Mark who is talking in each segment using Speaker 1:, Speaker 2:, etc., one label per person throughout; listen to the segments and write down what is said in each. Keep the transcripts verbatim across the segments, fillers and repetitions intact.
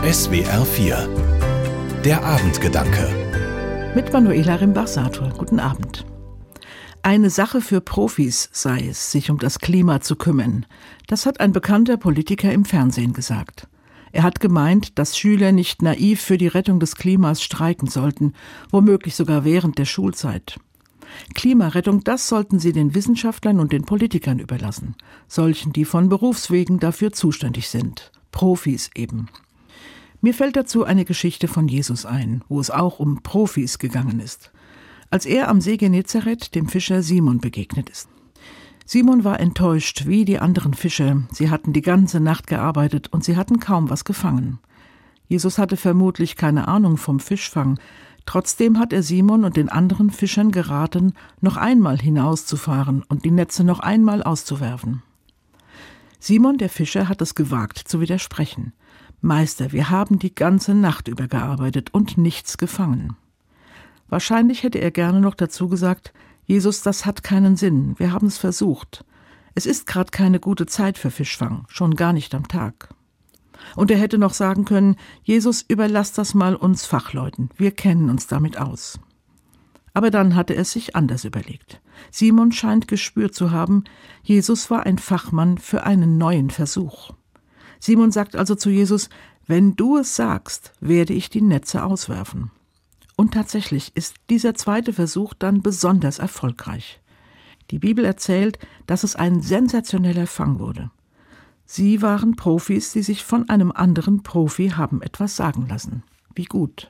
Speaker 1: S W R vier. Der Abendgedanke.
Speaker 2: Mit Manuela Rimbach-Sator. Guten Abend. Eine Sache für Profis sei es, sich um das Klima zu kümmern. Das hat ein bekannter Politiker im Fernsehen gesagt. Er hat gemeint, dass Schüler nicht naiv für die Rettung des Klimas streiken sollten, womöglich sogar während der Schulzeit. Klimarettung, das sollten sie den Wissenschaftlern und den Politikern überlassen, solchen, die von Berufswegen dafür zuständig sind. Profis eben. Mir fällt dazu eine Geschichte von Jesus ein, wo es auch um Profis gegangen ist. Als er am See Genezareth dem Fischer Simon begegnet ist. Simon war enttäuscht, wie die anderen Fischer. Sie hatten die ganze Nacht gearbeitet und sie hatten kaum was gefangen. Jesus hatte vermutlich keine Ahnung vom Fischfang. Trotzdem hat er Simon und den anderen Fischern geraten, noch einmal hinauszufahren und die Netze noch einmal auszuwerfen. Simon, der Fischer, hat es gewagt zu widersprechen. »Meister, wir haben die ganze Nacht über gearbeitet und nichts gefangen.« Wahrscheinlich hätte er gerne noch dazu gesagt, »Jesus, das hat keinen Sinn, wir haben es versucht. Es ist gerade keine gute Zeit für Fischfang, schon gar nicht am Tag.« Und er hätte noch sagen können, »Jesus, überlass das mal uns Fachleuten, wir kennen uns damit aus.« Aber dann hatte er es sich anders überlegt. Simon scheint gespürt zu haben, Jesus war ein Fachmann für einen neuen Versuch. Simon sagt also zu Jesus, »Wenn du es sagst, werde ich die Netze auswerfen.« Und tatsächlich ist dieser zweite Versuch dann besonders erfolgreich. Die Bibel erzählt, dass es ein sensationeller Fang wurde. Sie waren Profis, die sich von einem anderen Profi haben etwas sagen lassen. Wie gut.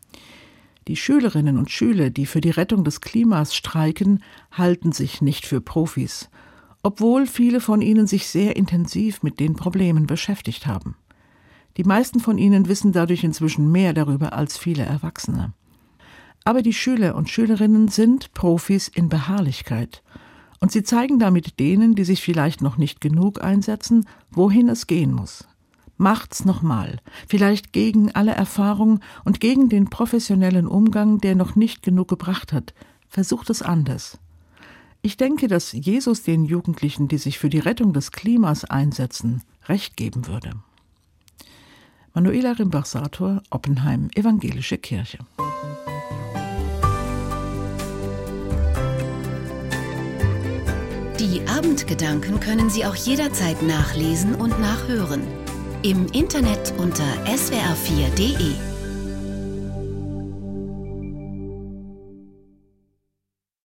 Speaker 2: Die Schülerinnen und Schüler, die für die Rettung des Klimas streiken, halten sich nicht für Profis, obwohl viele von ihnen sich sehr intensiv mit den Problemen beschäftigt haben. Die meisten von ihnen wissen dadurch inzwischen mehr darüber als viele Erwachsene. Aber die Schüler und Schülerinnen sind Profis in Beharrlichkeit. Und sie zeigen damit denen, die sich vielleicht noch nicht genug einsetzen, wohin es gehen muss. Macht's nochmal, vielleicht gegen alle Erfahrung und gegen den professionellen Umgang, der noch nicht genug gebracht hat. Versucht es anders. Ich denke, dass Jesus den Jugendlichen, die sich für die Rettung des Klimas einsetzen, Recht geben würde. Manuela Rimbach-Sator, Oppenheim, Evangelische Kirche.
Speaker 3: Die Abendgedanken können Sie auch jederzeit nachlesen und nachhören. Im Internet unter s w r vier punkt d e.